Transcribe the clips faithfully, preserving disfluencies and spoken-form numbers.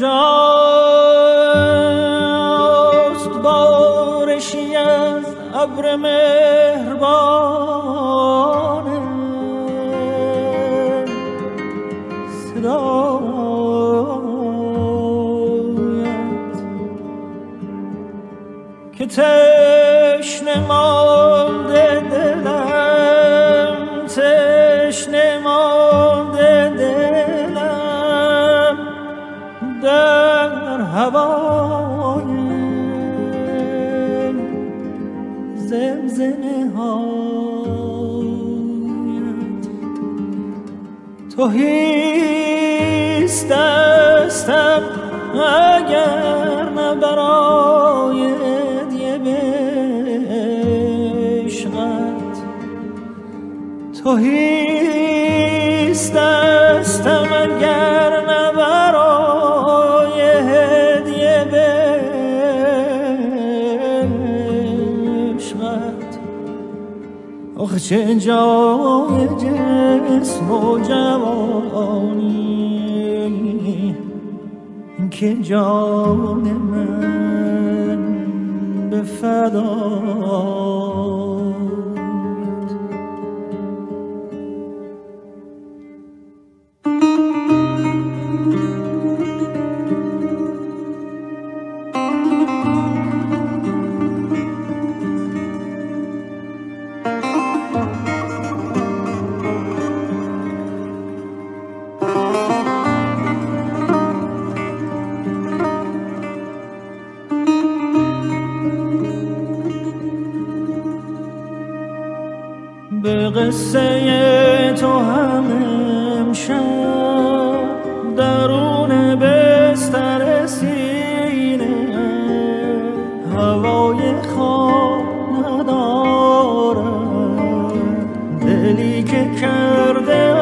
کجاست بارشی از ابر مهربان صدایت که تشنه مانده دلم، تشنه مانده دلم در هوای زمزمه هایت. تهیست دستم اگر نه برای هدیه به عشقت، تهیست دستم اگر نه برای هدیه به عشقت. آخه چه جای جسم و جوانی که جان من به فدایت. به قصه تو هم امشب درون بستر سینه هوای خواب ندارم، دلی که کرده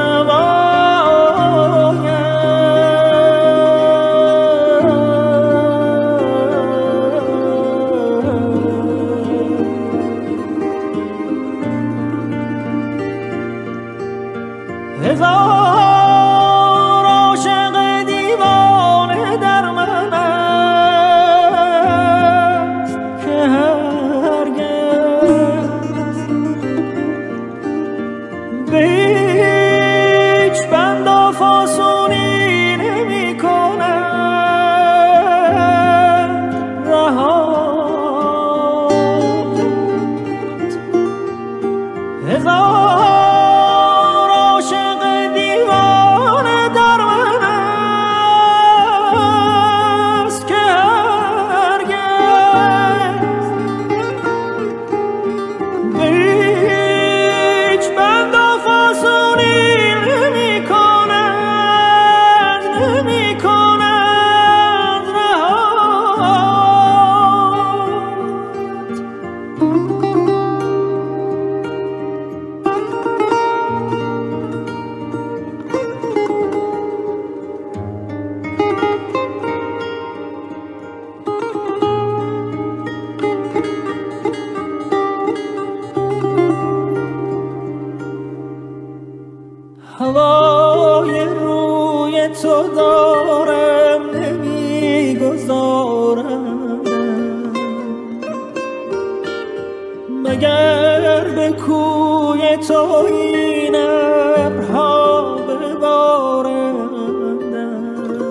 هزار عاشق دیوانه در من است که هرگز به هیچ بند و فاسونی نمی کند رهایت. هزار هوای روی تو دارم نمی گذارم، مگر به کوی تو این ابرها ببارندم.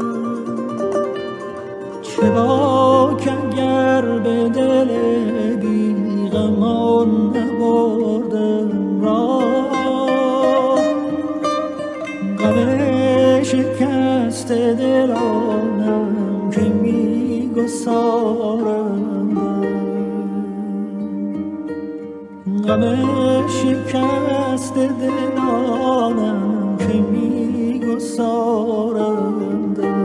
چه باک اگر به دل بیغمان نبردم راه، غم شکست دلانم که می گسارندم، غم شکست دلانم که می گسارندم.